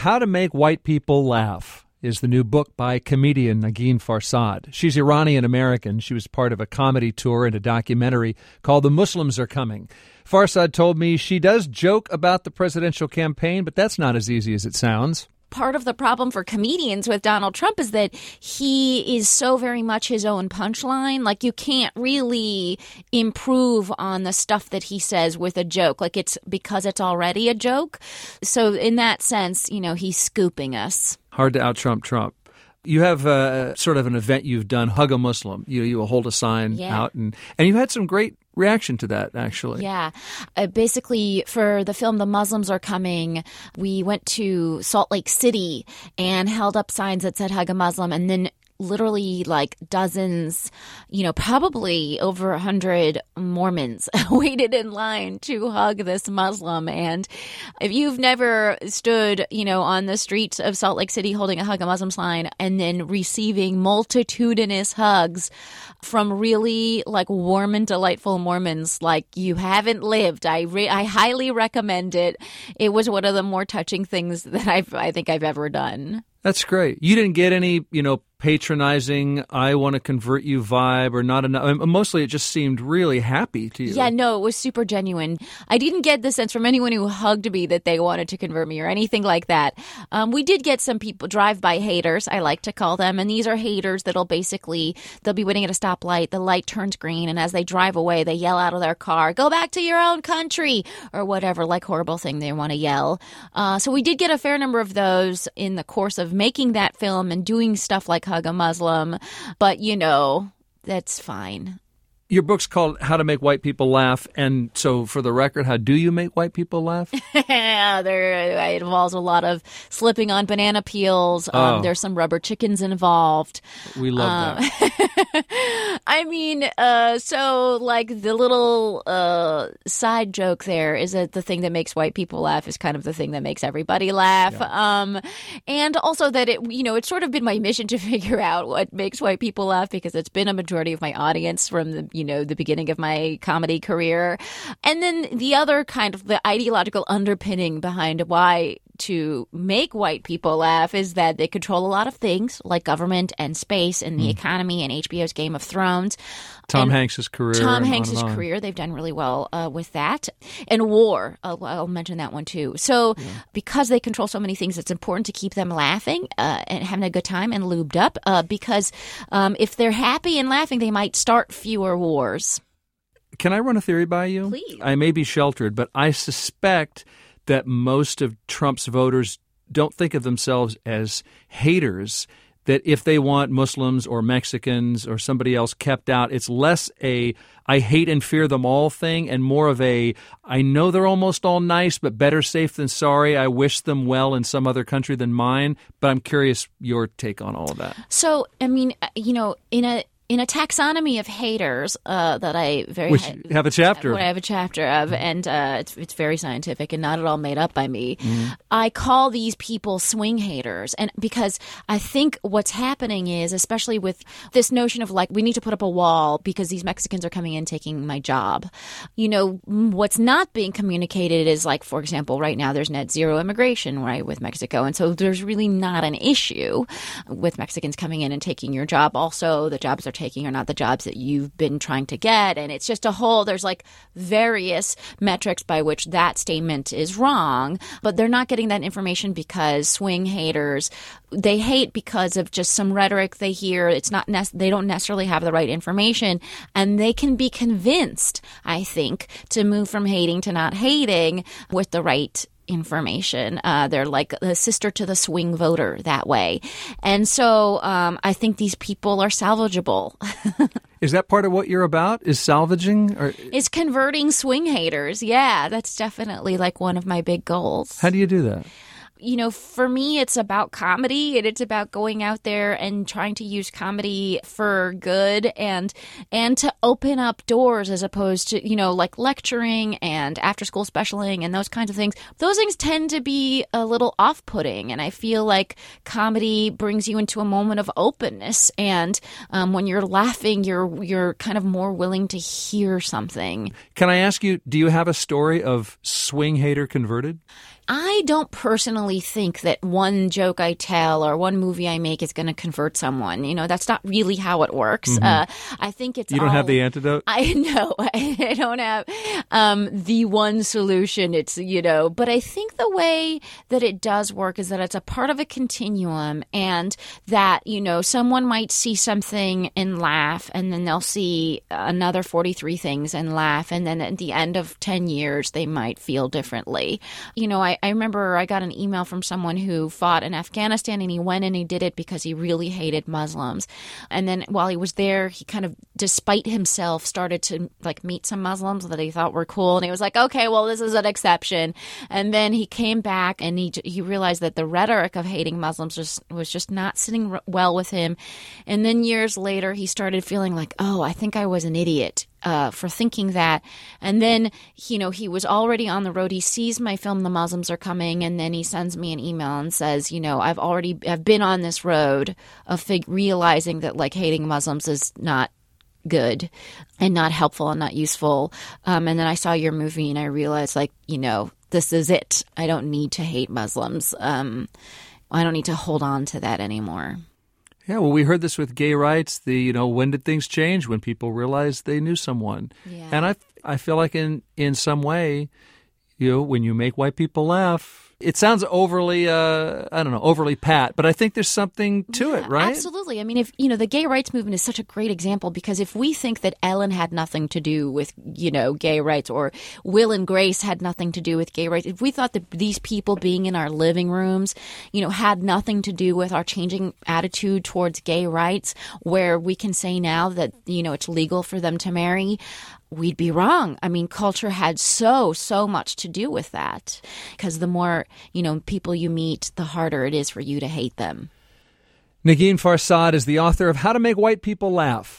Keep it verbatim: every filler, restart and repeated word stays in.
How to Make White People Laugh is the new book by comedian Negin Farsad. She's Iranian-American. She was part of a comedy tour and a documentary called The Muslims Are Coming. Farsad told me she does joke about the presidential campaign, but that's not as easy as it sounds. Part of the problem for comedians with Donald Trump is that he is so very much his own punchline. Like, you can't really improve on the stuff that he says with a joke. Like, it's because it's already a joke. So in that sense, you know, he's scooping us. Hard to out-Trump Trump. You have uh, sort of an event you've done, Hug a Muslim. You you will hold a sign Yeah. out, and, and you had some great reaction to that, actually. Yeah. Uh, basically, for the film The Muslims Are Coming, we went to Salt Lake City and held up signs that said Hug a Muslim, and then literally like dozens, you know, probably over a hundred Mormons waited in line to hug this Muslim. And if you've never stood, you know, on the streets of Salt Lake City holding a Hug a Muslim sign and then receiving multitudinous hugs from really like warm and delightful Mormons, like, you haven't lived. I re- I highly recommend it. It was one of the more touching things that I've I think I've ever done. That's great. You didn't get any, you know, patronizing, I want to convert you vibe, or not enough. Mostly it just seemed really happy to you. Yeah, no, it was super genuine. I didn't get the sense from anyone who hugged me that they wanted to convert me or anything like that. Um, we did get some people, drive-by haters, I like to call them, and these are haters that'll basically, they'll be waiting at a stoplight, the light turns green, and as they drive away, they yell out of their car, go back to your own country, or whatever, like horrible thing they want to yell. Uh, so we did get a fair number of those in the course of making that film and doing stuff like Hug a Muslim, but, you know, that's fine. Your book's called How to Make White People Laugh, and so for the record, how do you make white people laugh? there, it involves a lot of slipping on banana peels. Um, Oh. There's some rubber chickens involved. We love Um, that. I mean, uh, so like the little uh, side joke there is that the thing that makes white people laugh is kind of the thing that makes everybody laugh. Yeah. Um, and also that it, you know, it's sort of been my mission to figure out what makes white people laugh, because it's been a majority of my audience from the, you know, the beginning of my comedy career. And then the other kind of the ideological underpinning behind why to make white people laugh is that they control a lot of things like government and space and the Mm. economy and H B O's Game of Thrones. Tom And Hanks's career. Tom and on Hanks's and on. career, they've done really well uh, with that. And war, uh, I'll mention that one too. So because they control so many things, it's important to keep them laughing uh, and having a good time and lubed up, uh, because um, if they're happy and laughing, they might start fewer wars. Can I run a theory by you? Please. I may be sheltered, but I suspect that most of Trump's voters don't think of themselves as haters, that if they want Muslims or Mexicans or somebody else kept out, it's less a I hate and fear them all thing and more of a I know they're almost all nice, but better safe than sorry. I wish them well in some other country than mine. But I'm curious your take on all of that. So, I mean, uh, you know, in a in a taxonomy of haters uh, that I very Which you have a chapter. what I have a chapter of, and uh, it's it's very scientific and not at all made up by me. Mm-hmm. I call these people swing haters, and because I think what's happening is, especially with this notion of like we need to put up a wall because these Mexicans are coming in taking my job. You know, what's not being communicated is like, for example, right now there's net zero immigration right with Mexico, and so there's really not an issue with Mexicans coming in and taking your job. Also, the jobs they're taking are not the jobs that you've been trying to get. And it's just a whole, there's like various metrics by which that statement is wrong, but they're not getting that information because swing haters, they hate because of just some rhetoric they hear. It's not, nec- they don't necessarily have the right information, and they can be convinced, I think, to move from hating to not hating with the right information. Uh, they're like the sister to the swing voter that way. And so um, I think these people are salvageable. Is that part of what you're about? Is salvaging? Or Is converting swing haters. Yeah, that's definitely like one of my big goals. how do you do that? You know, for me, it's about comedy, and it's about going out there and trying to use comedy for good and and to open up doors as opposed to, you know, like lecturing and after school specialing and those kinds of things. Those things tend to be a little off-putting, and I feel like comedy brings you into a moment of openness. And um, when you're laughing, you're you're kind of more willing to hear something. Can I ask you, do you have a story of swing hater converted? I don't personally think that one joke I tell or one movie I make is going to convert someone. You know, that's not really how it works. Mm-hmm. Uh, I think it's You don't all, have the antidote? I know. I don't have um, the one solution. It's, you know, but I think the way that it does work is that it's a part of a continuum, and that, you know, someone might see something and laugh, and then they'll see another forty-three things and laugh, and then at the end of ten years, they might feel differently. You know, I, I remember I got an email from someone who fought in Afghanistan, and he went and he did it because he really hated Muslims. And then while he was there, he kind of, despite himself, started to like meet some Muslims that he thought were cool. And he was like, okay, well, this is an exception. And then he came back and he he realized that the rhetoric of hating Muslims was, was just not sitting well with him. And then years later, he started feeling like, oh, I think I was an idiot uh, for thinking that. And then, you know, he was already on the road. He sees my film, The Muslims Are Coming, and then he sends me an email and says, you know, I've already I've been on this road of fig- realizing that, like, hating Muslims is not good and not helpful and not useful. Um, and then I saw your movie and I realized, like, you know, this is it. I don't need to hate Muslims. Um, I don't need to hold on to that anymore. Yeah, well, we heard this with gay rights. The, you know, when did things change? When people realized they knew someone. Yeah. And I, I feel like in, in some way, you know, when you make white people laugh, it sounds overly, uh, I don't know, overly pat, but I think there's something to yeah, it, right? Absolutely. I mean, if, you know, the gay rights movement is such a great example, because if we think that Ellen had nothing to do with, you know, gay rights, or Will and Grace had nothing to do with gay rights, if we thought that these people being in our living rooms, you know, had nothing to do with our changing attitude towards gay rights, where we can say now that, you know, it's legal for them to marry, we'd be wrong. I mean, culture had so, so much to do with that, because the more, you know, people you meet, the harder it is for you to hate them. Negin Farsad is the author of How to Make White People Laugh.